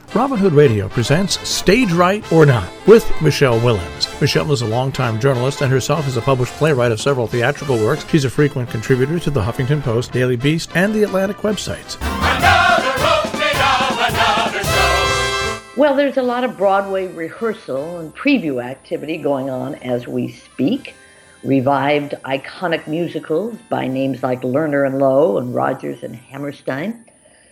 Robin Hood Radio presents Stage Right or Not with Michelle Willens. Michelle is a longtime journalist and herself is a published playwright of several theatrical works. She's a frequent contributor to the Huffington Post, Daily Beast, and the Atlantic websites. Another show. Well, there's a lot of Broadway rehearsal and preview activity going on as we speak. Revived iconic musicals by names like Lerner and Loewe and Rodgers and Hammerstein.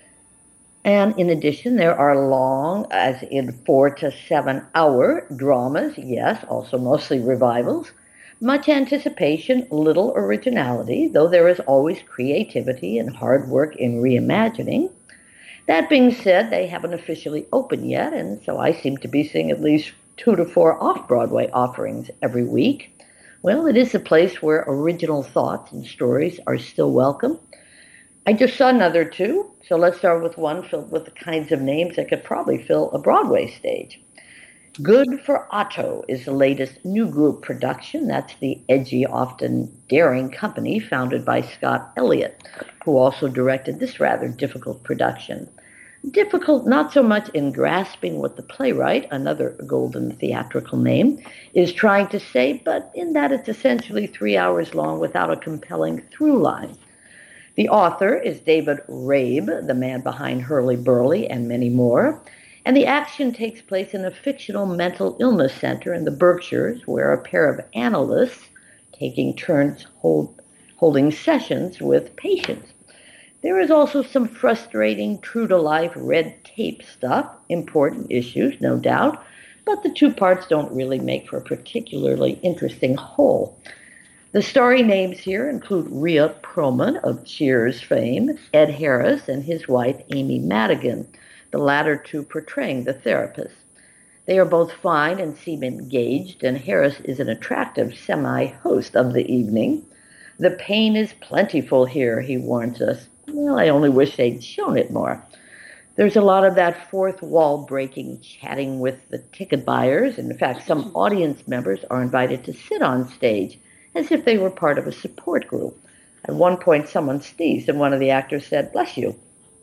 And in addition, there are long, as in 4 to 7 hour dramas, yes, also mostly revivals. Much anticipation, little originality, though there is always creativity and hard work in reimagining. That being said, they haven't officially opened yet, and so I seem to be seeing at least 2 to 4 off-Broadway offerings every week. Well, it is a place where original thoughts and stories are still welcome. I just saw another 2, so let's start with one filled with the kinds of names that could probably fill a Broadway stage. Good for Otto is the latest new group production. That's the edgy, often daring company founded by Scott Elliott, who also directed this rather difficult production. Difficult not so much in grasping what the playwright, another golden theatrical name, is trying to say, but in that it's essentially 3 hours long without a compelling through line. The author is David Rabe, the man behind Hurly Burly and many more, and the action takes place in a fictional mental illness center in the Berkshires where a pair of analysts taking turns holding sessions with patients. There is also some frustrating, true-to-life red tape stuff, important issues, no doubt, but the 2 parts don't really make for a particularly interesting whole. The starry names here include Rhea Perlman of Cheers fame, Ed Harris, and his wife Amy Madigan, the latter 2 portraying the therapist. They are both fine and seem engaged, and Harris is an attractive semi-host of the evening. The pain is plentiful here, he warns us. Well, I only wish they'd shown it more. There's a lot of that fourth wall breaking, chatting with the ticket buyers. In fact, some audience members are invited to sit on stage as if they were part of a support group. At one point, someone sneezed, and one of the actors said, "Bless you."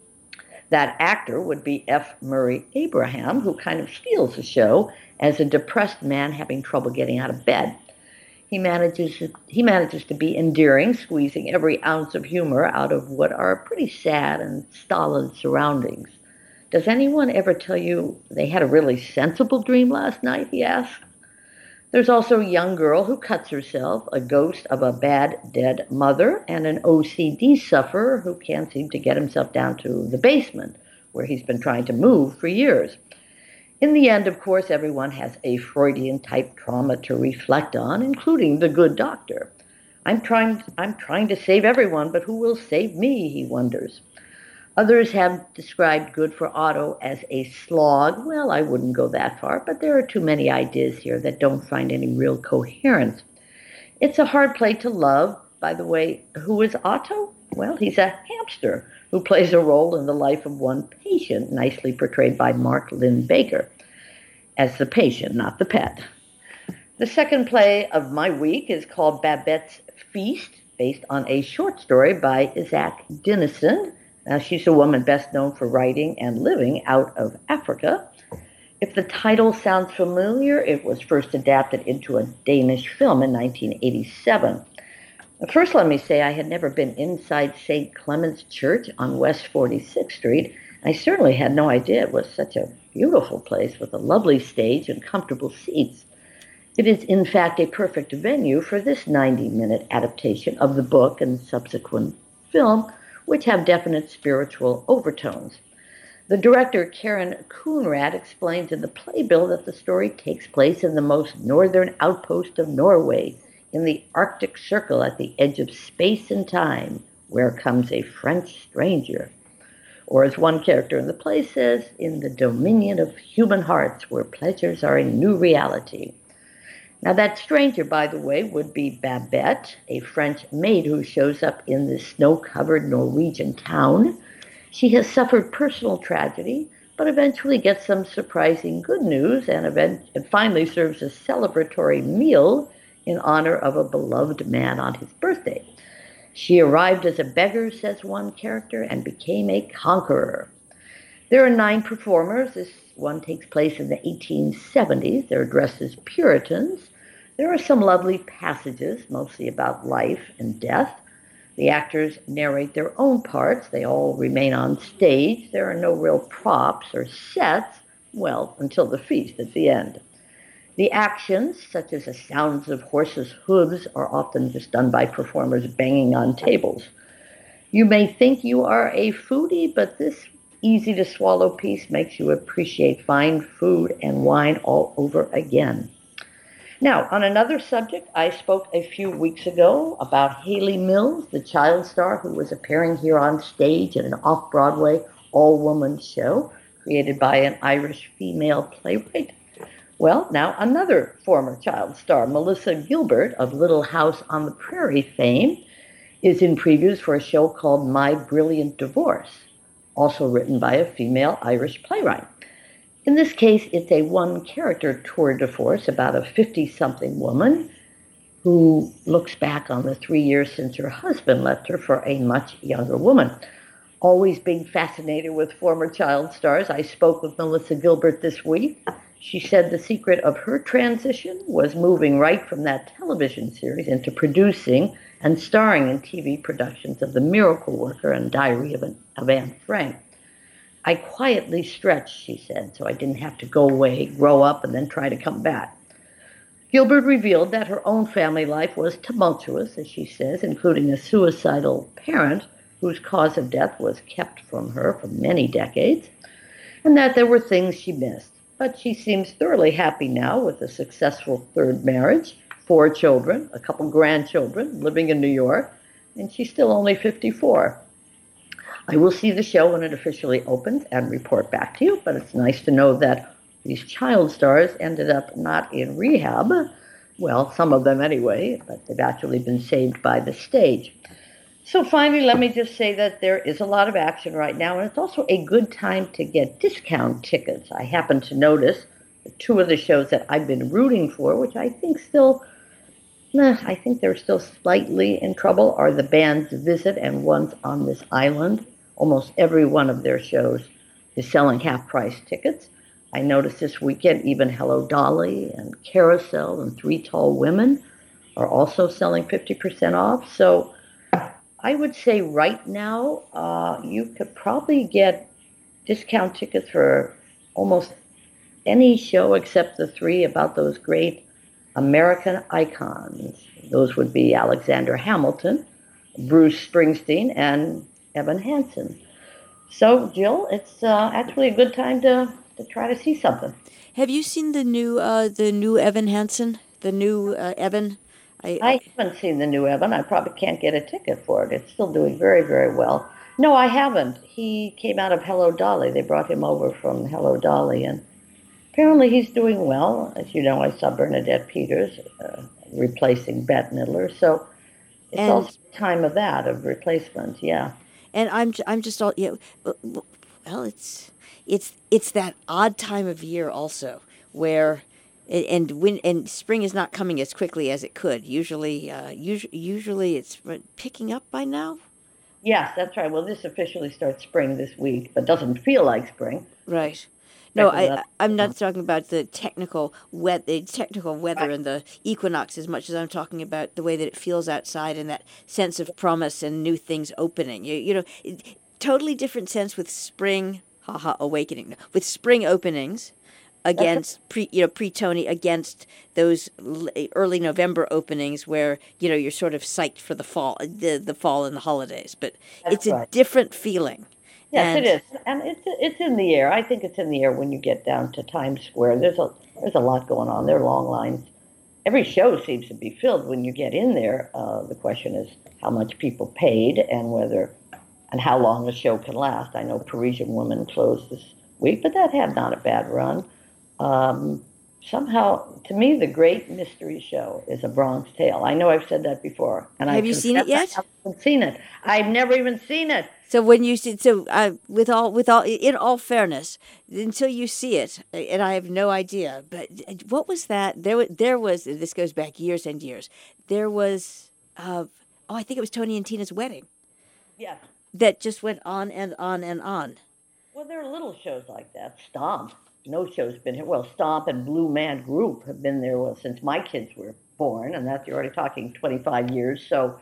That actor would be F. Murray Abraham, who kind of steals the show as a depressed man having trouble getting out of bed. He manages to be endearing, squeezing every ounce of humor out of what are pretty sad and stolid surroundings. "Does anyone ever tell you they had a really sensible dream last night?" he asked. There's also a young girl who cuts herself, a ghost of a bad, dead mother, and an OCD sufferer who can't seem to get himself down to the basement, where he's been trying to move for years. In the end, of course, everyone has a Freudian-type trauma to reflect on, including the good doctor. I'm trying to save everyone, but who will save me, he wonders. Others have described Good for Otto as a slog. Well, I wouldn't go that far, but there are too many ideas here that don't find any real coherence. It's a hard play to love. By the way, who is Otto? Well, he's a hamster who plays a role in the life of one patient, nicely portrayed by Mark Lynn-Baker as the patient, not the pet. The second play of my week is called Babette's Feast, based on a short story by Isaac Dinesen. She's a woman best known for writing and living out of Africa. If the title sounds familiar, it was first adapted into a Danish film in 1987. First, let me say I had never been inside St. Clement's Church on West 46th Street. I certainly had no idea it was such a beautiful place with a lovely stage and comfortable seats. It is, in fact, a perfect venue for this 90-minute adaptation of the book and subsequent film, which have definite spiritual overtones. The director, Karen Coonrad, explains in the playbill that the story takes place in the most northern outpost of Norway, in the Arctic Circle at the edge of space and time, where comes a French stranger. Or as one character in the play says, in the dominion of human hearts, where pleasures are a new reality. Now that stranger, by the way, would be Babette, a French maid who shows up in this snow-covered Norwegian town. She has suffered personal tragedy, but eventually gets some surprising good news and finally serves a celebratory meal in honor of a beloved man on his birthday. She arrived as a beggar, says one character, and became a conqueror. There are 9 performers. This one takes place in the 1870s. They're dressed as Puritans. There are some lovely passages, mostly about life and death. The actors narrate their own parts. They all remain on stage. There are no real props or sets, well, until the feast at the end. The actions, such as the sounds of horses' hooves, are often just done by performers banging on tables. You may think you are a foodie, but this easy to swallow piece makes you appreciate fine food and wine all over again. Now, on another subject, I spoke a few weeks ago about Hayley Mills, the child star who was appearing here on stage in an off Broadway all woman show created by an Irish female playwright. Well, now another former child star, Melissa Gilbert of Little House on the Prairie fame, is in previews for a show called My Brilliant Divorce, also written by a female Irish playwright. In this case, it's a one-character tour de force about a 50-something woman who looks back on the 3 years since her husband left her for a much younger woman. Always being fascinated with former child stars, I spoke with Melissa Gilbert this week. She said the secret of her transition was moving right from that television series into producing and starring in TV productions of The Miracle Worker and Diary of Anne Frank. I quietly stretched, she said, so I didn't have to go away, grow up, and then try to come back. Gilbert revealed that her own family life was tumultuous, as she says, including a suicidal parent whose cause of death was kept from her for many decades, and that there were things she missed. But she seems thoroughly happy now with a successful third marriage, 4 children, a couple grandchildren, living in New York, and she's still only 54. I will see the show when it officially opens and report back to you, but it's nice to know that these child stars ended up not in rehab. Well, some of them anyway, but they've actually been saved by the stage. So finally, let me just say that there is a lot of action right now, and it's also a good time to get discount tickets. I happen to notice that 2 of the shows that I've been rooting for, which I think they're still slightly in trouble, are The Band's Visit and Once on This Island. Almost every one of their shows is selling half-price tickets. I noticed this weekend even Hello Dolly and Carousel and Three Tall Women are also selling 50% off. So I would say right now you could probably get discount tickets for almost any show except the 3 about those great American icons. Those would be Alexander Hamilton, Bruce Springsteen, and Evan Hansen. So, Jill, it's actually a good time to try to see something. Have you seen the new Evan Hansen? The new Evan? I haven't seen the new Evan. I probably can't get a ticket for it. It's still doing very, very well. No, I haven't. He came out of Hello Dolly. They brought him over from Hello Dolly, and apparently he's doing well. As you know, I saw Bernadette Peters replacing Bette Midler. So it's also time of that, of replacement, yeah. And I'm just all, well, it's that odd time of year also where and spring is not coming as quickly as it could. Usually it's picking up by now. Yes, that's right. Well, this officially starts spring this week, but doesn't feel like spring. Right. No, I'm not talking about the technical weather right. And the equinox as much as I'm talking about the way that it feels outside and that sense of promise and new things opening. Totally different sense with spring, awakening. With spring openings against pre-Tony against those early November openings where you're sort of psyched for the fall, the fall and the holidays. But it's a different feeling. Yes, it is, and it's in the air. I think it's in the air when you get down to Times Square. There's a lot going on. There are long lines. Every show seems to be filled when you get in there. The question is how much people paid and how long the show can last. I know Parisian Woman closed this week, but that had not a bad run. Somehow, to me, the great mystery show is A Bronx Tale. I know I've said that before. And have you seen it yet? I haven't seen it. I've never even seen it. So when you see, with all, in all fairness, until you see it, and I have no idea, but what was that? There was. This goes back years and years. There was, I think it was Tony and Tina's wedding. Yeah. That just went on and on and on. Well, there are little shows like that. Stomp. No show's been here. Well, Stomp and Blue Man Group have been there since my kids were born, and that's, you're already talking 25 years. So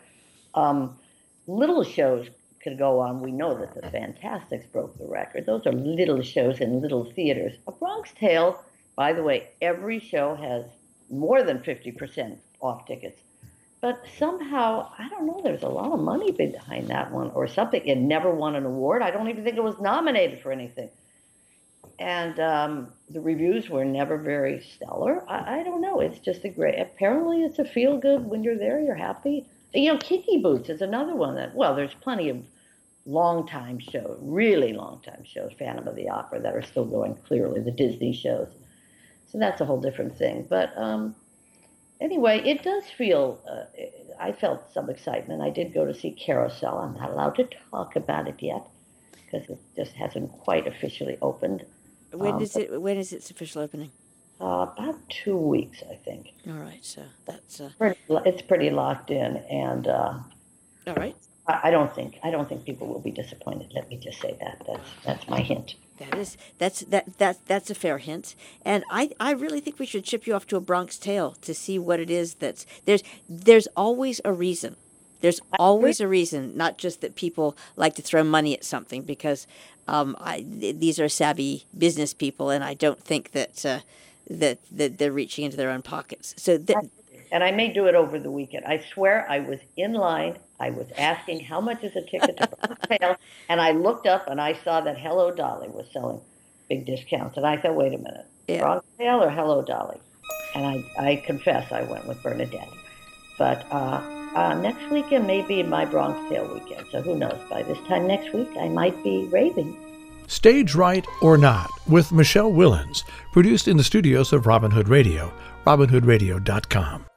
little shows could go on. We know that the Fantastics broke the record. Those are little shows in little theaters. A Bronx Tale, by the way, every show has more than 50% off tickets. But somehow, I don't know, there's a lot of money behind that one or something. It never won an award. I don't even think it was nominated for anything. And the reviews were never very stellar. I don't know. It's just apparently it's a feel-good. When you're there, you're happy. You know, Kinky Boots is another one there's plenty of long-time shows, really long-time shows, Phantom of the Opera, that are still going clearly, the Disney shows. So that's a whole different thing. But anyway, it does feel, I felt some excitement. I did go to see Carousel. I'm not allowed to talk about it yet because it just hasn't quite officially opened. When is its official opening? About 2 weeks, I think. All right, so that's it's pretty locked in, and all right. I don't think people will be disappointed. Let me just say that. That's my hint. That's a fair hint, and I really think we should ship you off to A Bronx Tale to see what it is there's always a reason. There's always a reason, not just that people like to throw money at something, because these are savvy business people, and I don't think that they're reaching into their own pockets. And I may do it over the weekend. I swear I was in line. I was asking how much is a ticket to Bronx Tale, and I looked up and I saw that Hello Dolly was selling big discounts. And I thought, wait a minute, Bronx Tale or Hello Dolly? And I confess I went with Bernadette. But next weekend may be my Bronx Tale weekend, so who knows? By this time next week, I might be raving. Stage Right or Not with Michelle Willens, produced in the studios of Robin Hood Radio, robinhoodradio.com.